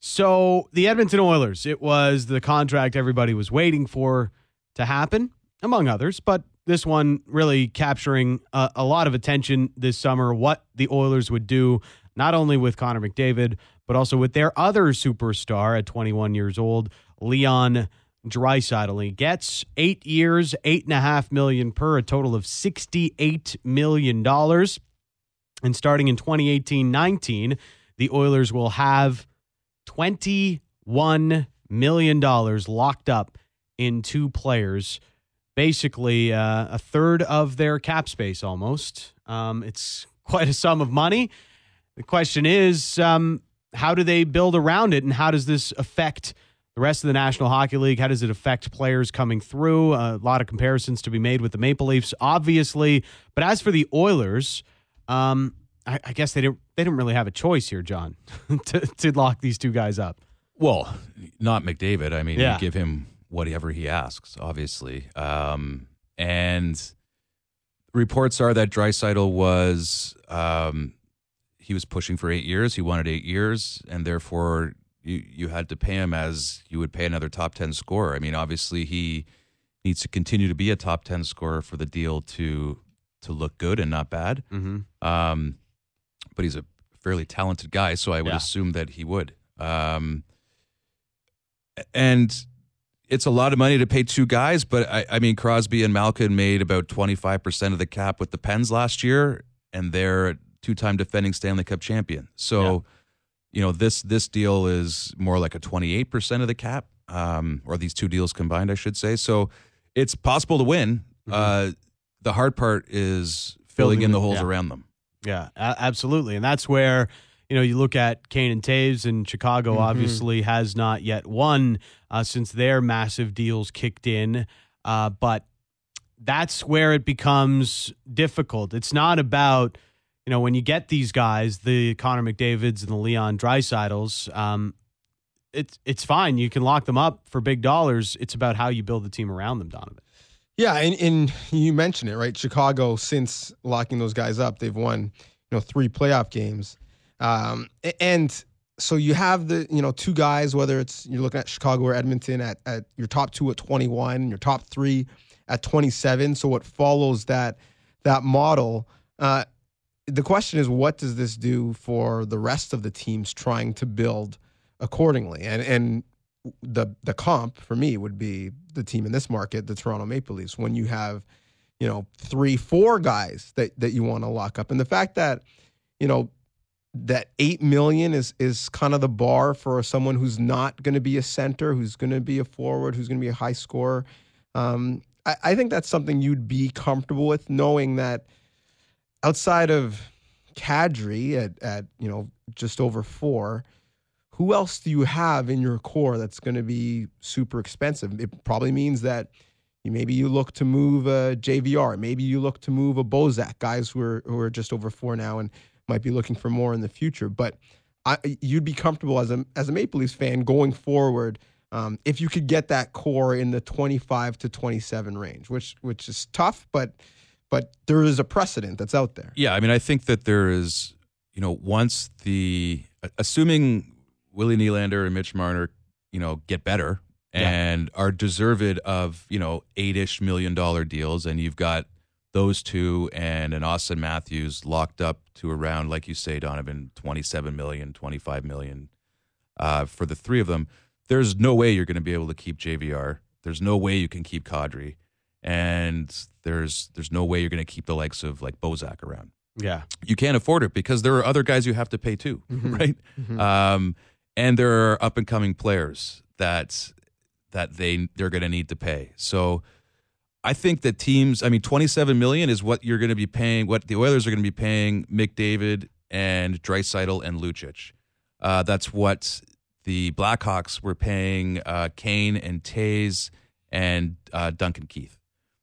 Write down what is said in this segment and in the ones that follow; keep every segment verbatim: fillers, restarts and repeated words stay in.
So the Edmonton Oilers, it was the contract everybody was waiting for to happen, among others, but this one really capturing a, a lot of attention this summer, what the Oilers would do, not only with Connor McDavid, but also with their other superstar at twenty-one years old, Leon Draisaitl. He gets eight years, eight and a half million per, a total of sixty-eight million dollars. And starting in twenty eighteen nineteen, the Oilers will have twenty-one million dollars locked up in two players, basically uh, a third of their cap space almost. Um, it's quite a sum of money. The question is, um, how do they build around it, and how does this affect the rest of the National Hockey League? How does it affect players coming through? A lot of comparisons to be made with the Maple Leafs, obviously. But as for the Oilers, um, I, I guess they didn't they didn't really have a choice here, John, to, to lock these two guys up. Well, not McDavid. I mean, Yeah. you give him whatever he asks, obviously. Um, and reports are that Draisaitl was um, he was pushing for eight years. He wanted eight years, and therefore you you had to pay him as you would pay another top ten scorer. I mean, obviously he needs to continue to be a top ten scorer for the deal to to look good and not bad. Mm-hmm. Um, but he's a fairly talented guy, so I would Yeah. assume that he would. Um, and it's a lot of money to pay two guys, but I, I mean, Crosby and Malkin made about twenty-five percent of the cap with the Pens last year, and they're a two-time defending Stanley Cup champion. So, Yeah. you know, this this deal is more like a twenty-eight percent of the cap, um, or these two deals combined, I should say. So it's possible to win. Mm-hmm. Uh, the hard part is Building filling in the the- holes yeah. around them. Yeah, a- absolutely. And that's where, you know, you look at Kane and Taves, and Chicago Mm-hmm. obviously has not yet won uh, since their massive deals kicked in. Uh, but that's where it becomes difficult. It's not about, you know, when you get these guys, the Connor McDavids and the Leon Draisaitl's, um, it's, it's fine. You can lock them up for big dollars. It's about how you build the team around them, Donovan. Yeah, and, and you mentioned it, right? Chicago, since locking those guys up, they've won, you know, three playoff games. Um, and so you have the, you know, two guys, whether it's you're looking at Chicago or Edmonton, at, at your top two at twenty-one, your top three at twenty-seven. So what follows that that model, uh, the question is, what does this do for the rest of the teams trying to build accordingly? And and the the comp for me would be the team in this market, the Toronto Maple Leafs, when you have, you know, three, four guys that, that you want to lock up. And the fact that, you know, that eight million is is kind of the bar for someone who's not going to be a center, who's going to be a forward, who's going to be a high scorer. Um, I, I think that's something you'd be comfortable with, knowing that outside of Kadri at, at you know, just over four, who else do you have in your core that's going to be super expensive? It probably means that you, maybe you look to move a J V R, maybe you look to move a Bozak, guys who are who are just over four now and might be looking for more in the future. But I, you'd be comfortable as a as a Maple Leafs fan going forward um, if you could get that core in the twenty-five to twenty-seven range, which which is tough, but but there is a precedent that's out there. Yeah, I mean, I think that there is, you know, once the assuming Willie Nylander and Mitch Marner, you know, get better and yeah. are deserved of, you know, eight-ish million dollar deals, and you've got those two and an Austin Matthews locked up to around, like you say, Donovan, twenty-seven million, twenty-five million uh, for the three of them. There's no way you're going to be able to keep J V R. There's no way you can keep Kadri, and there's there's no way you're going to keep the likes of like Bozak around. Yeah, you can't afford it because there are other guys you have to pay too, mm-hmm. right? Mm-hmm. Um, and there are up and coming players that that they they're going to need to pay. So I think that teams, I mean, twenty-seven million is what you're going to be paying, what the Oilers are going to be paying McDavid and Draisaitl and Lucic. Uh, that's what the Blackhawks were paying uh, Kane and Taves and uh, Duncan Keith.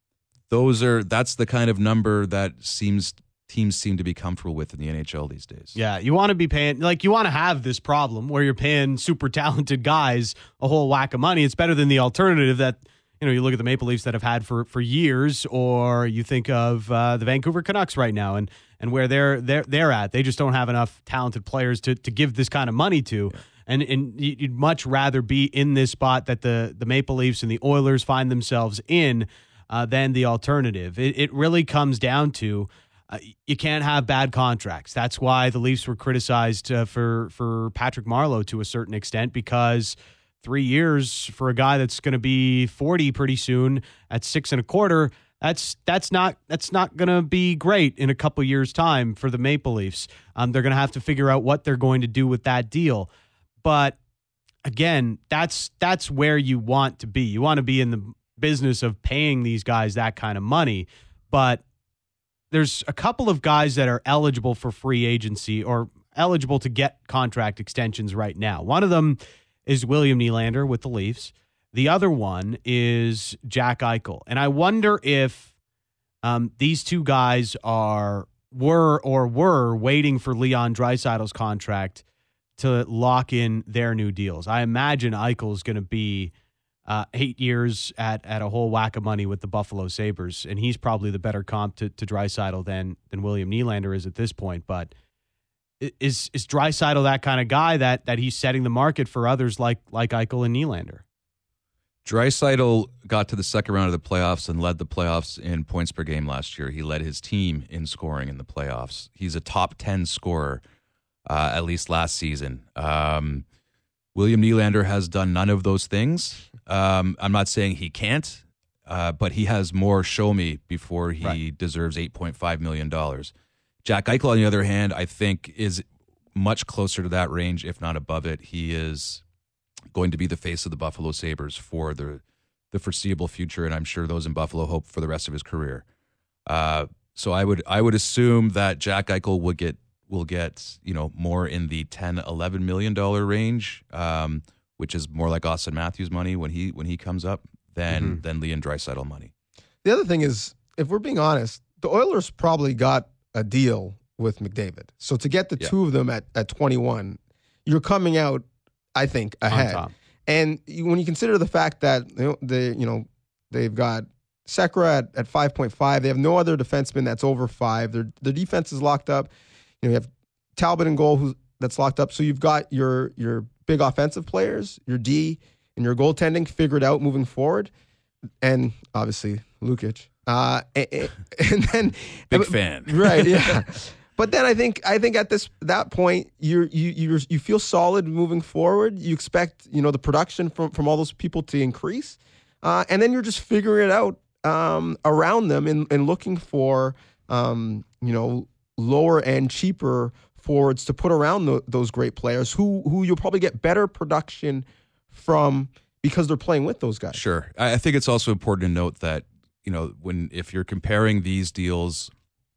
Those are that's the kind of number that seems teams seem to be comfortable with in the N H L these days. Yeah, you want to be paying, like, you want to have this problem where you're paying super talented guys a whole whack of money. It's better than the alternative that you know, you look at the Maple Leafs that have had for for years, or you think of uh, the Vancouver Canucks right now, and and where they're they're they're at. They just don't have enough talented players to to give this kind of money to. Yeah. And and you'd much rather be in this spot that the the Maple Leafs and the Oilers find themselves in uh, than the alternative. It it really comes down to uh, you can't have bad contracts. That's why the Leafs were criticized uh, for for Patrick Marleau to a certain extent, because three years for a guy that's going to be forty pretty soon at six and a quarter, that's that's not that's not going to be great in a couple years' time for the Maple Leafs. Um, they're going to have to figure out what they're going to do with that deal. But again, that's that's where you want to be. You want to be in the business of paying these guys that kind of money. But there's a couple of guys that are eligible for free agency or eligible to get contract extensions right now. One of them is William Nylander with the Leafs. The other one is Jack Eichel. And I wonder if um, these two guys are were or were waiting for Leon Draisaitl's contract to lock in their new deals. I imagine Eichel's going to be uh, eight years at at a whole whack of money with the Buffalo Sabres, and he's probably the better comp to, to Draisaitl than than William Nylander is at this point. But is is Draisaitl that kind of guy that that he's setting the market for others like like Eichel and Nylander? Draisaitl got to the second round of the playoffs and led the playoffs in points per game last year. He led his team in scoring in the playoffs. He's a top ten scorer. Uh, at least last season. Um, William Nylander has done none of those things. Um, I'm not saying he can't, uh, but he has more show me before he right. deserves eight point five million dollars. Jack Eichel, on the other hand, I think is much closer to that range, if not above it. He is going to be the face of the Buffalo Sabres for the, the foreseeable future, and I'm sure those in Buffalo hope for the rest of his career. Uh, so I would I would assume that Jack Eichel would get will get, you know, more in the ten, eleven million dollar range, um, which is more like Austin Matthews money when he when he comes up than mm-hmm. than Leon Draisaitl money. The other thing is, if we're being honest, the Oilers probably got a deal with McDavid. So to get the yeah. two of them at, at twenty-one, you're coming out, I think, ahead. And you, when you consider the fact that you know, they, you know, they've got Sekera at, at five point five, they have no other defenseman that's over five. Their their defense is locked up. You know, you have Talbot in goal, who's that's locked up. So you've got your your big offensive players, your D, and your goaltending figured out moving forward, and obviously Lukic. Uh, and, and then big uh, fan, right? Yeah. But then I think I think at this that point you you you you feel solid moving forward. You expect you know the production from from all those people to increase, uh, and then you're just figuring it out um, around them and, and looking for um, you know. lower end, cheaper forwards to put around the, those great players who who you'll probably get better production from because they're playing with those guys. Sure. I think it's also important to note that, you know, when if you're comparing these deals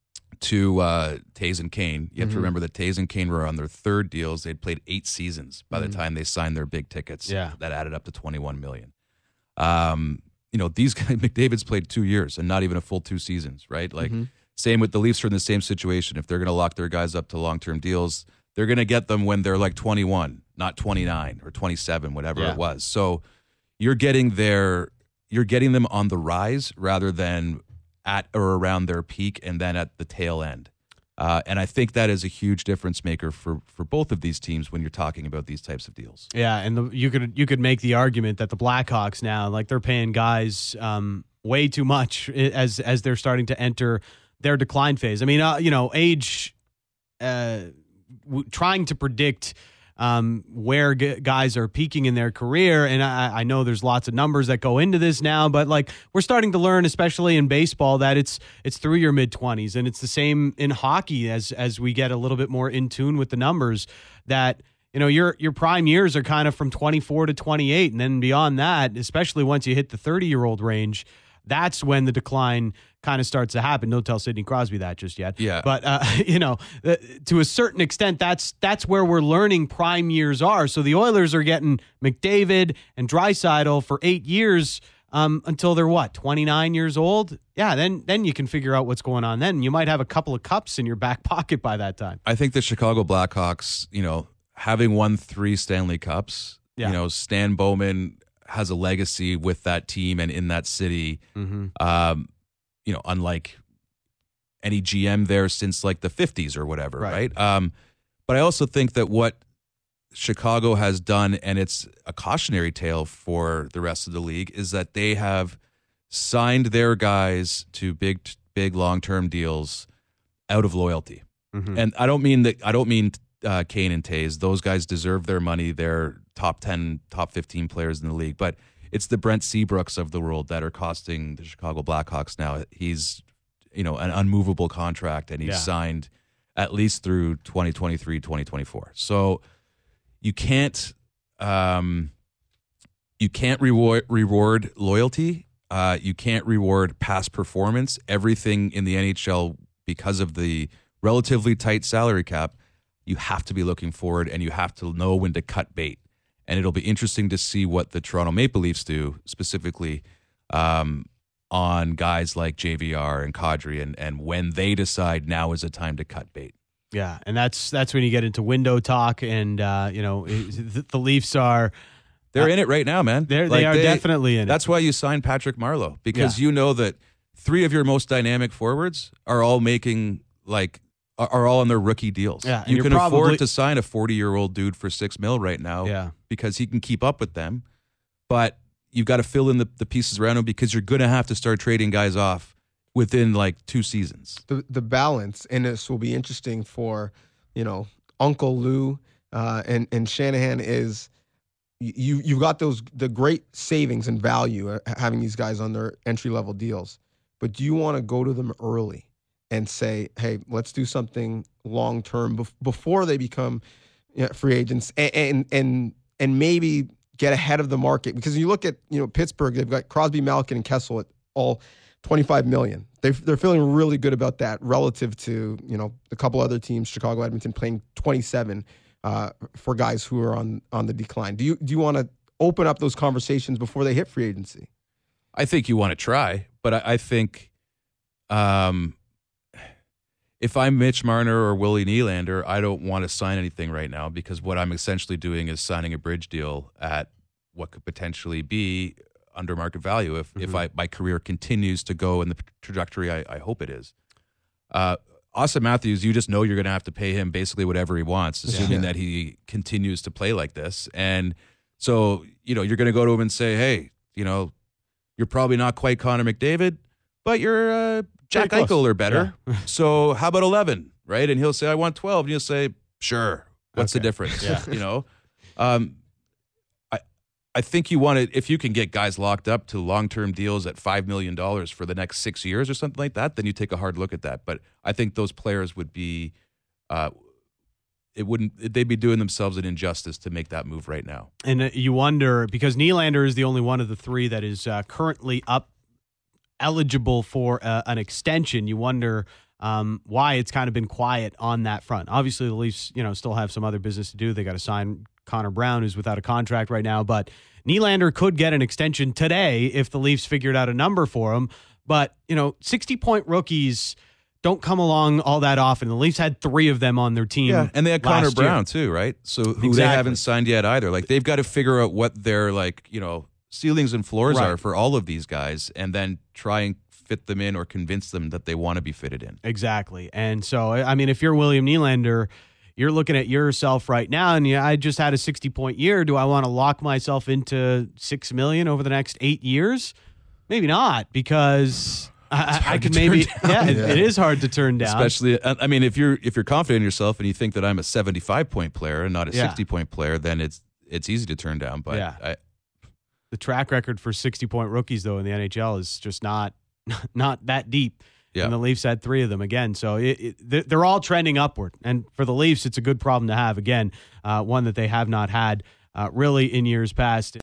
to uh, Taves and Kane, you have mm-hmm. to remember that Taves and Kane were on their third deals. They'd played eight seasons by mm-hmm. the time they signed their big tickets. Yeah. That added up to twenty-one million dollars. Um, you know, these guys, McDavid's played two years and not even a full two seasons, right? Like, mm-hmm. Same with the Leafs are in the same situation. If they're going to lock their guys up to long-term deals, they're going to get them when they're like twenty-one, not twenty-nine or twenty-seven, whatever yeah. it was. So you're getting their, you're getting them on the rise rather than at or around their peak and then at the tail end. Uh, and I think that is a huge difference maker for, for both of these teams when you're talking about these types of deals. Yeah, and the, you could you could make the argument that the Blackhawks now, like they're paying guys um, way too much as as they're starting to enter their decline phase. I mean, uh, you know, age, uh, w- trying to predict um, where g- guys are peaking in their career. And I, I know there's lots of numbers that go into this now, but like we're starting to learn, especially in baseball, that it's it's through your mid twenties, and it's the same in hockey as as we get a little bit more in tune with the numbers. That you know your your prime years are kind of from twenty-four to twenty-eight, and then beyond that, especially once you hit the thirty year old range, that's when the decline kind of starts to happen. Don't tell Sidney Crosby that just yet. Yeah. But, uh, you know, uh, to a certain extent, that's that's where we're learning prime years are. So the Oilers are getting McDavid and Draisaitl for eight years um, until they're, what, twenty-nine years old? Yeah, then then you can figure out what's going on then. You might have a couple of cups in your back pocket by that time. I think the Chicago Blackhawks, you know, having won three Stanley Cups, yeah. you know, Stan Bowman has a legacy with that team and in that city. Mm-hmm. Um, you know, unlike any G M there since like the fifties or whatever, Right. right? Um, but I also think that what Chicago has done, and it's a cautionary tale for the rest of the league, is that they have signed their guys to big, big long-term deals out of loyalty. Mm-hmm. And I don't mean that. I don't mean uh, Kane and Tays. Those guys deserve their money. They're top ten, top fifteen players in the league. But it's the Brent Seabrooks of the world that are costing the Chicago Blackhawks now. He's, you know, an unmovable contract, and he's Yeah. signed at least through twenty twenty-three, twenty twenty-four. So you can't, um, you can't reward reward loyalty. Uh, you can't reward past performance. Everything in the N H L, because of the relatively tight salary cap, you have to be looking forward, and you have to know when to cut bait. And it'll be interesting to see what the Toronto Maple Leafs do, specifically um, on guys like J V R and Kadri, and, and when they decide now is a time to cut bait. Yeah, and that's that's when you get into window talk, and uh, you know the, the Leafs are They're uh, in it right now, man. They're, Like, they are definitely in it. That's why you signed Patrick Marleau, because Yeah. you know that three of your most dynamic forwards are all making like are, are all on their rookie deals. Yeah, and you you're can probably- afford to sign a forty-year-old dude for six mil right now, Yeah. because he can keep up with them. But you've got to fill in the, the pieces around him, because you're going to have to start trading guys off within like two seasons. the the balance, and this will be interesting for, you know, Uncle Lou uh, and and Shanahan, is you you've got those the great savings and value uh, having these guys on their entry level deals, but do you want to go to them early and say, hey, let's do something long term bef- before they become, you know, free agents, and, and and and maybe get ahead of the market? Because you look at, you know, Pittsburgh, they've got Crosby, Malkin, and Kessel at all twenty-five million. They they're feeling really good about that relative to, you know, a couple other teams, Chicago, Edmonton, paying twenty-seven uh, for guys who are on on the decline. Do you do you want to open up those conversations before they hit free agency? I think you want to try, but I, I think um, if I'm Mitch Marner or Willie Nylander, I don't want to sign anything right now, because what I'm essentially doing is signing a bridge deal at what could potentially be under market value if, Mm-hmm. if I, my career continues to go in the trajectory I, I hope it is. Uh, Austin Matthews, you just know you're going to have to pay him basically whatever he wants, assuming Yeah. that he continues to play like this. And so, you know, you're going to go to him and say, hey, you know, you're probably not quite Connor McDavid, but you're uh, Jack Pretty close. Eichel or better. So how about eleven, right? And he'll say, I want twelve. And you'll say, sure. What's Okay. the difference? Yeah. You know, um, I I think you want to, if you can get guys locked up to long-term deals at five million dollars for the next six years or something like that, then you take a hard look at that. But I think those players would be, uh, it wouldn't, they'd be doing themselves an injustice to make that move right now. And uh, you wonder, because Nylander is the only one of the three that is uh, currently up eligible for uh, an extension. You wonder um, why it's kind of been quiet on that front. Obviously, the Leafs, you know, still have some other business to do. They got to sign Connor Brown, who's without a contract right now. But Nylander could get an extension today if the Leafs figured out a number for him. But, you know, sixty-point rookies don't come along all that often. The Leafs had three of them on their team. Yeah, and they had last Connor year. Brown too, right? So who they Exactly. haven't signed yet either. Like they've got to figure out what their like you know ceilings and floors Right. are for all of these guys, and then try and fit them in or convince them that they want to be fitted in. Exactly. And so, I mean, if you're William Nylander, you're looking at yourself right now, and yeah, I just had a sixty-point year. Do I want to lock myself into six million dollars over the next eight years? Maybe not, because I, I hard could to turn maybe. down. Yeah, it, Yeah. it is hard to turn down. Especially, I I mean, if you're if you're confident in yourself and you think that I'm a seventy-five point player and not a Yeah. sixty point player, then it's it's easy to turn down. But Yeah. I, The track record for sixty-point rookies, though, in the N H L is just not not that deep. Yeah. And the Leafs had three of them again. So it, it, they're- they're all trending upward. And for the Leafs, it's a good problem to have. Again, uh, one that they have not had uh, really in years past.